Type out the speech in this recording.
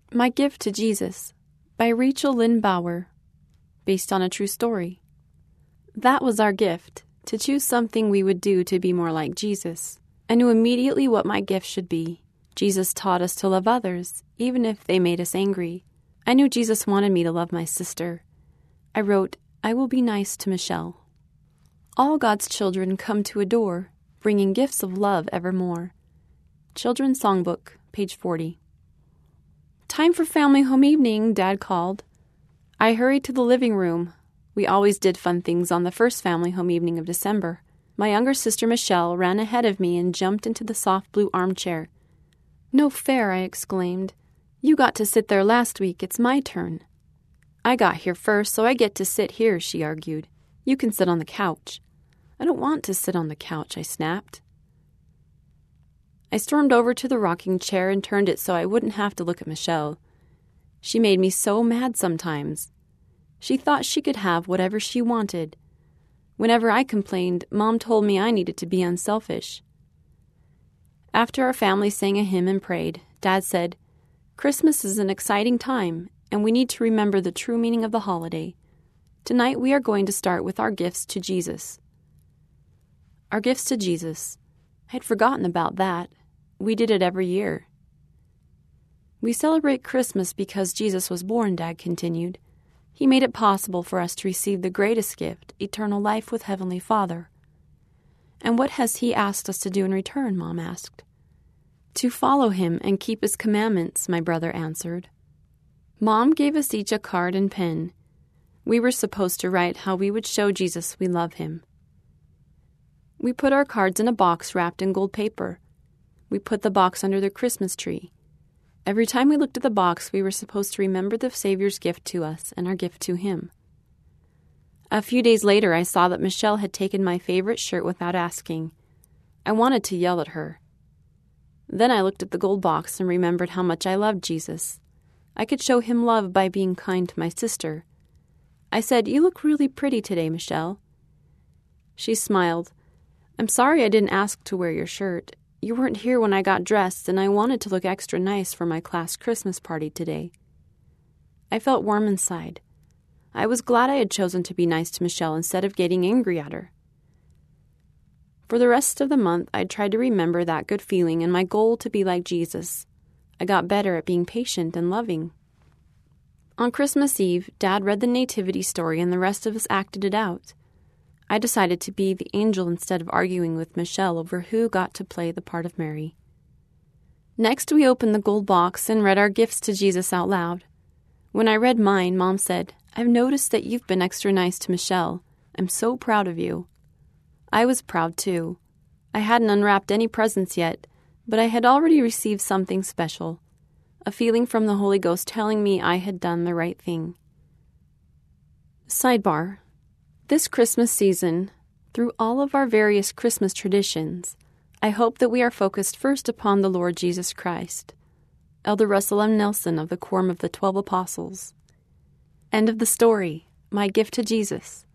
My Gift to Jesus by Rachel Lynn Bauer, based on a true story. That was our gift, to choose something we would do to be more like Jesus. I knew immediately what my gift should be. Jesus taught us to love others, even if they made us angry. I knew Jesus wanted me to love my sister. I wrote, I will be nice to Michelle. All God's children come to adore, bringing gifts of love evermore. Children's Songbook, page 40. Time for family home evening, Dad called. I hurried to the living room. We always did fun things on the first family home evening of December. My younger sister Michelle ran ahead of me and jumped into the soft blue armchair. No fair, I exclaimed. You got to sit there last week. It's my turn. I got here first, so I get to sit here, she argued. You can sit on the couch. I don't want to sit on the couch, I snapped. I stormed over to the rocking chair and turned it so I wouldn't have to look at Michelle. She made me so mad sometimes. She thought she could have whatever she wanted. Whenever I complained, Mom told me I needed to be unselfish. After our family sang a hymn and prayed, Dad said, Christmas is an exciting time, and we need to remember the true meaning of the holiday. Tonight we are going to start with our gifts to Jesus. Our gifts to Jesus. I had forgotten about that. We did it every year. We celebrate Christmas because Jesus was born, Dad continued. He made it possible for us to receive the greatest gift, eternal life with Heavenly Father. And what has He asked us to do in return, Mom asked. To follow Him and keep His commandments, my brother answered. Mom gave us each a card and pen. We were supposed to write how we would show Jesus we love Him. We put our cards in a box wrapped in gold paper. We put the box under the Christmas tree. Every time we looked at the box, we were supposed to remember the Savior's gift to us and our gift to Him. A few days later, I saw that Michelle had taken my favorite shirt without asking. I wanted to yell at her. Then I looked at the gold box and remembered how much I loved Jesus. I could show Him love by being kind to my sister. I said, You look really pretty today, Michelle. She smiled. I'm sorry I didn't ask to wear your shirt. You weren't here when I got dressed, and I wanted to look extra nice for my class Christmas party today. I felt warm inside. I was glad I had chosen to be nice to Michelle instead of getting angry at her. For the rest of the month, I tried to remember that good feeling and my goal to be like Jesus. I got better at being patient and loving. On Christmas Eve, Dad read the Nativity story and the rest of us acted it out. I decided to be the angel instead of arguing with Michelle over who got to play the part of Mary. Next, we opened the gold box and read our gifts to Jesus out loud. When I read mine, Mom said, I've noticed that you've been extra nice to Michelle. I'm so proud of you. I was proud, too. I hadn't unwrapped any presents yet, but I had already received something special, a feeling from the Holy Ghost telling me I had done the right thing. Sidebar. This Christmas season, through all of our various Christmas traditions, I hope that we are focused first upon the Lord Jesus Christ. Elder Russell M. Nelson of the Quorum of the 12 Apostles. End of the story. My Gift to Jesus.